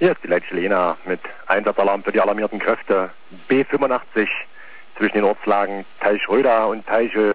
Hier ist die Leitstelle Jena mit Einsatzalarm für die alarmierten Kräfte B85 zwischen den Ortslagen Teichroda und Teichel.